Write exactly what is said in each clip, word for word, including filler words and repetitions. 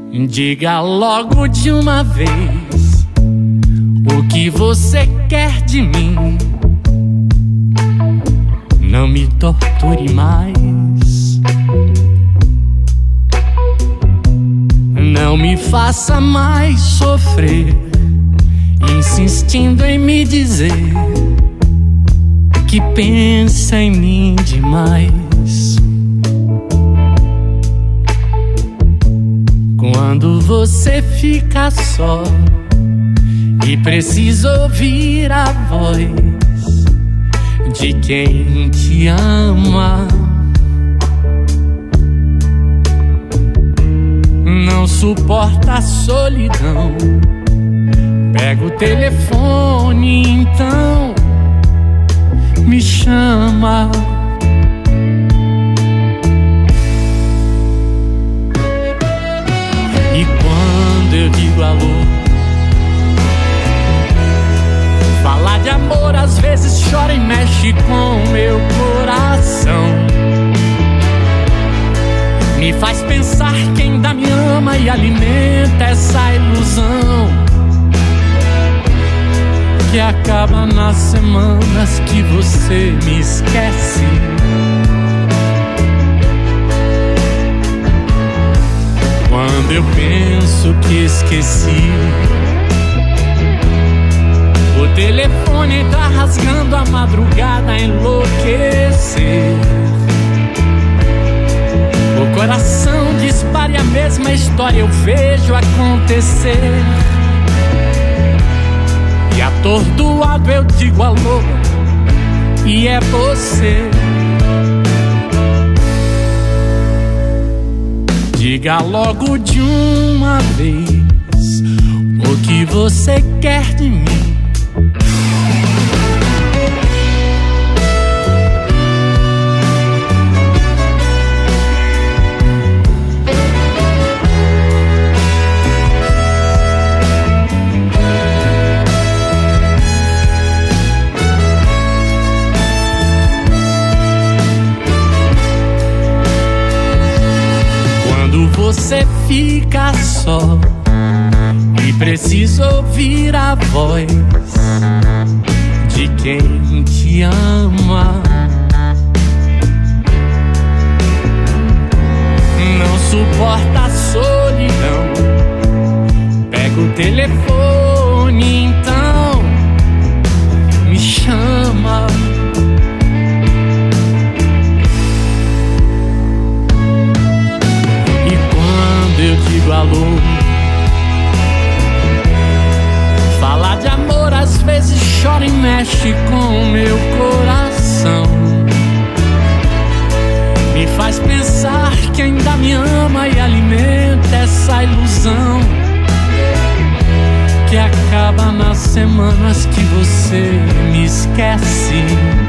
Diga logo de uma vez o que você quer de mim. Não me torture mais, não me faça mais sofrer, insistindo em me dizer que pensa em mim demais. Quando você fica só e precisa ouvir a voz de quem te ama, não suporta a solidão, pega o telefone então, me chama. E quando eu digo alô, falar de amor às vezes chora e mexe com meu coração. Me faz pensar que ainda me ama e alimenta essa ilusão que acaba nas semanas que você me esquece. Quando eu penso que esqueci, o telefone tá rasgando a madrugada a enlouquecer. O coração dispara e a mesma história eu vejo acontecer. E atordoado eu digo alô, e é você. Diga logo de uma vez o que você quer de mim. Você fica só e precisa ouvir a voz de quem te ama. Não suporta a solidão, pega o telefone então, me chama. Eu digo alô, falar de amor às vezes chora e mexe com meu coração. Me faz pensar que ainda me ama e alimenta essa ilusão que acaba nas semanas que você me esquece.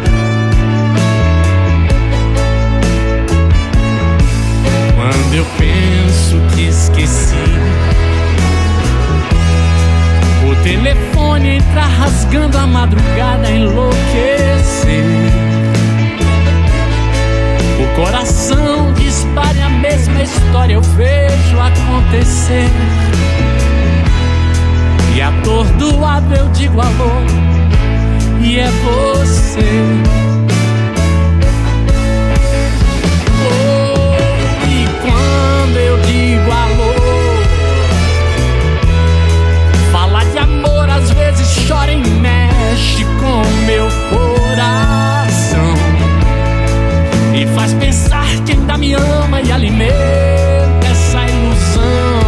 Quando eu penso que esqueci, o telefone entra rasgando a madrugada a enlouquecer. O coração dispara e a mesma história eu vejo acontecer. E atordoado eu digo alô, e é você. Eu digo alô, falar de amor às vezes chora e mexe com meu coração. E faz pensar que ainda me ama e alimenta essa ilusão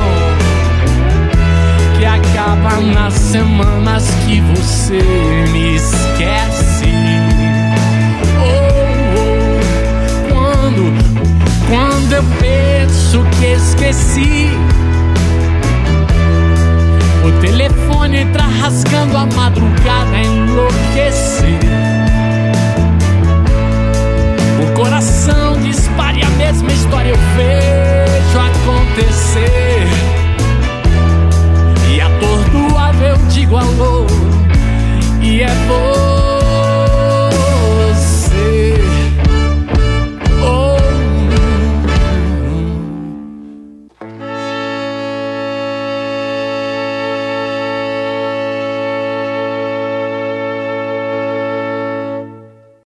que acaba nas semanas que você me esquece. Oh, oh, quando Quando eu penso que esqueci, o telefone entra rasgando a madrugada a enlouquecer.